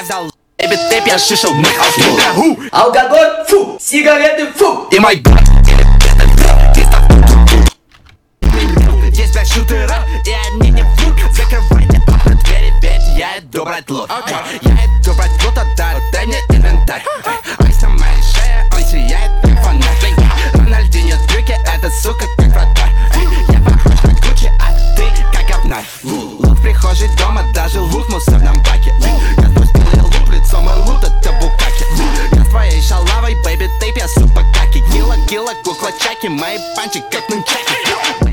взял эбит тэп, я шишел мы Алкоголь, фу, сигареты, фу. Ты мой здесь блядь шутера, и они не врут. Закрывайте окна, двери, ведь я иду брать лут. Я иду брать лут, дай мне инвентарь. Айс на моей шее, он сияет как фонарь. Рональдинho трюки, эта сука как вратарь. Я похож на Гуччи, а ты как обнарь. Лут в прихожей дома, даже лут в мусорном баке. Я спустил луп, лицо мой лут, это букаки. Я с твоей шалавой, бэйби тейп, я супа каки. Кила, кукла чаки, мои панчи как нунчаки.